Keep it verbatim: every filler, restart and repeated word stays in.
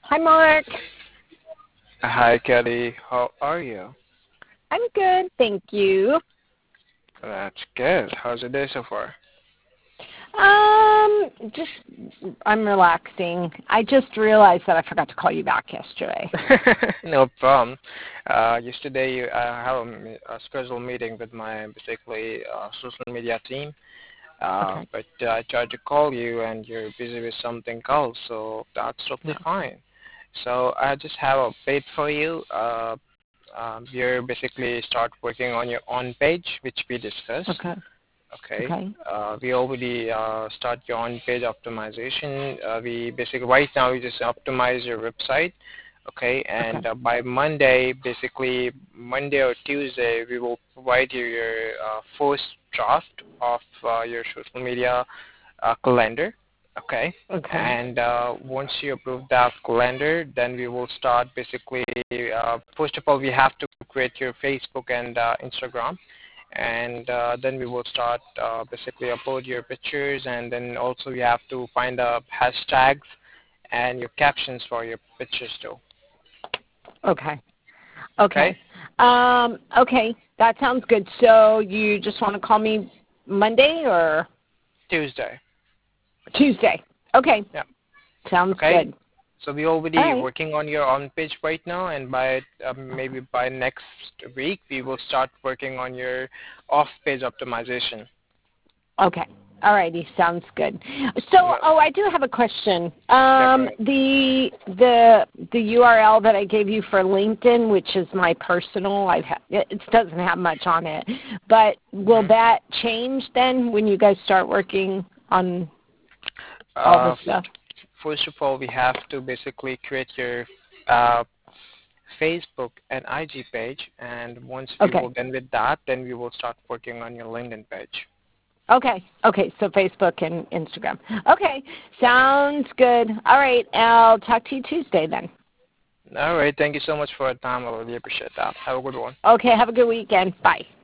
Hi, Mark. Hi, Kelly. How are you? I'm good, thank you. That's good. How's your day so far? Um, just I'm relaxing. I just realized that I forgot to call you back yesterday. No problem. Uh, yesterday, I have a, m- a scheduled meeting with my basically uh, social media team, uh, Okay. but uh, I tried to call you and you're busy with something else, so that's totally No. fine. So I just have a update for you. Uh, um, you're basically start working on your own page, which we discussed. Okay. Okay. Okay. Uh, we already uh, start your on-page optimization. Uh, we basically right now we just optimize your website. Okay, Okay. and uh, by Monday, basically Monday or Tuesday, we will provide you your uh, first draft of uh, your social media uh, calendar. Okay, Okay. and uh, once you approve that calendar, then we will start basically. Uh, first of all, we have to create your Facebook and uh, Instagram, and uh, then we will start uh, basically upload your pictures, and then also we have to find the hashtags and your captions for your pictures too. Okay. Okay, Okay. Um, okay. That sounds good. So you just want to call me Monday or Tuesday. Tuesday? Okay. Yeah. Sounds Okay. good. So we All already right. working on your on page right now, and by uh, Okay. maybe by next week we will start working on your off page optimization. Okay. All righty. Sounds good. So, No, oh, I do have a question. Um, definitely. the the the U R L that I gave you for LinkedIn, which is my personal, I've ha- it doesn't have much on it, but will Hmm. that change then when you guys start working on all Uh, this stuff? first of all, we have to basically create your uh, Facebook and I G page, and once we Okay. will done with that, then we will start working on your LinkedIn page. Okay. Okay. So Facebook and Instagram. Okay. Sounds good. All right. I'll talk to you Tuesday then. All right. Thank you so much for your time. I really appreciate that. Have a good one. Okay. Have a good weekend. Bye.